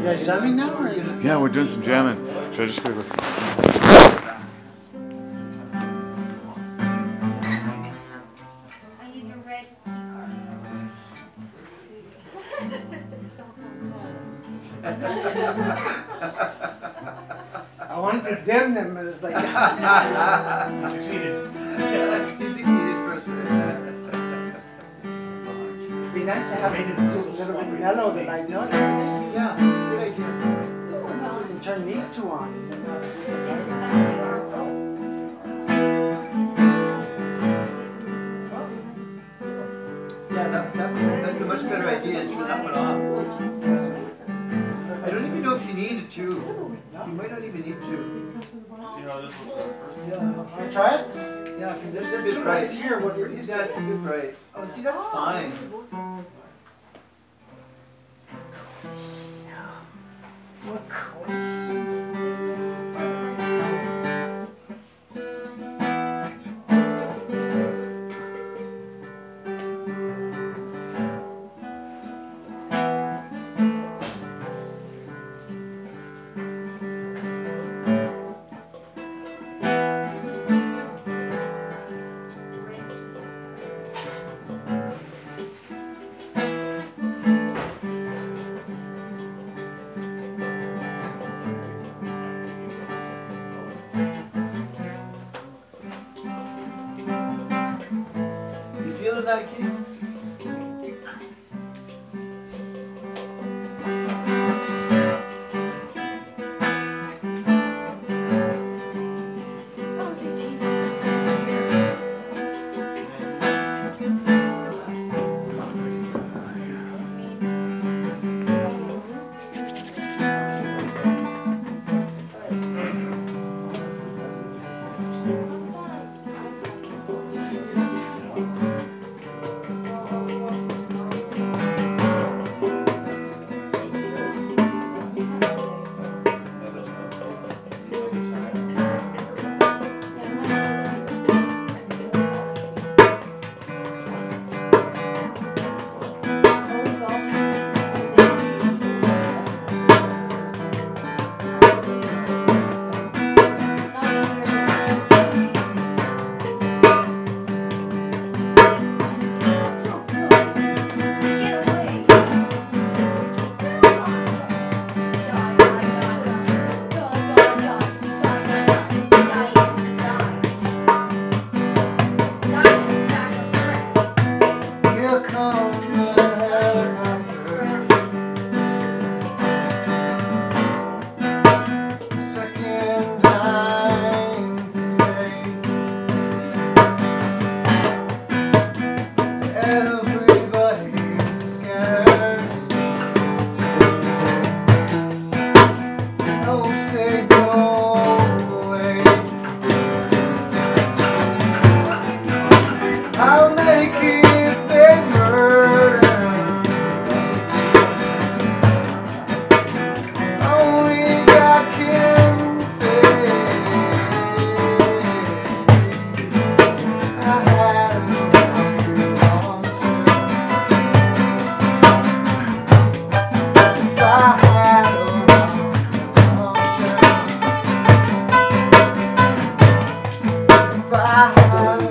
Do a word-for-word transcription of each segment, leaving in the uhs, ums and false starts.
guys jamming now, or is it? Yeah, we're doing some jamming. Should I just go with some? I need the red key I wanted to dim them, but it's like. You succeeded. You succeeded for us. It'd be nice to have it just a little bit mellow that I know. Yeah, good idea. We can turn these two on. Yeah, that, that, that's a much better idea. Turn that one off. I don't even know if you need it to. You might not even need to. See how this will go first? Yeah. Want to try it? Yeah, because there's a Two bit bright. lights here. What you're Yeah, it's a bit bright. Oh, see, that's fine. You feeling that, Keith? Here comes the helicopter. Second time today. Everybody's scared. Hopes they go away. How many kids they murder? Only God can say. I had a long I had a long If I had a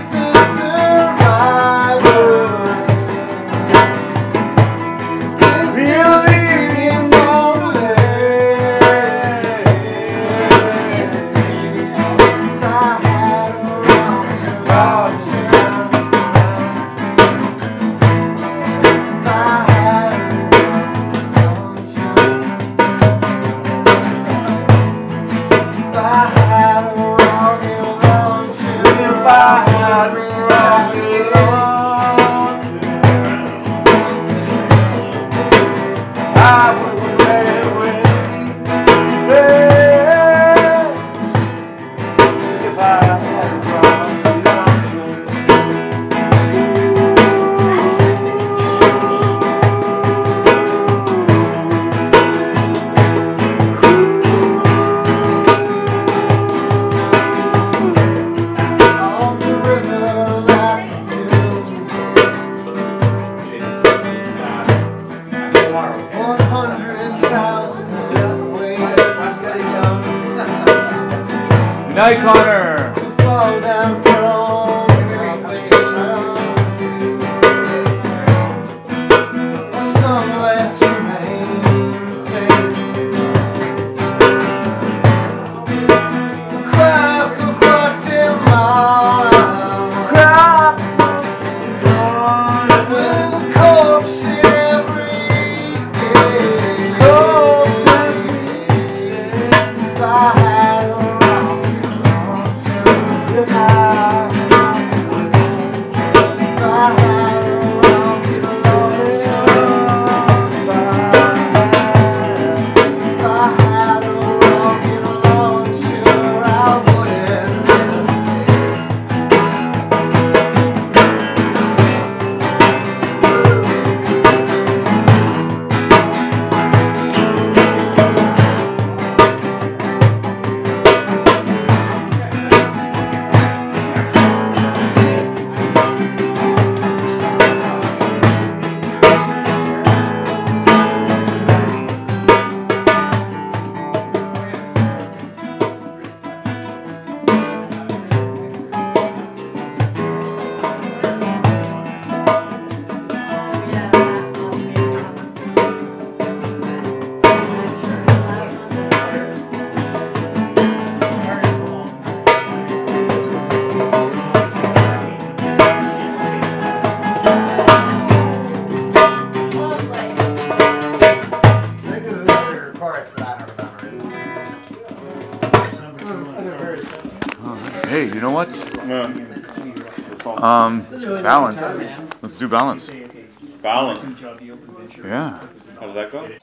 things I had a rocket launcher, I would play with baby. If I had a rocket launcher. On the river latitude one hundred thousand ways Good night, Connor. to fall down from salvation, or some less humane fate. Cry for Guatemala, with a corpse in every day. If I had a rocket launcher, if I if I had a rocket launcher, if I had a rocket launcher, I wouldn't hesitate. I think this is a bigger chorus, but I don't remember it. Hey, you know what? Um, This is a really nice balance. guitar, man. Let's do balance. Balance. Yeah. How did that go?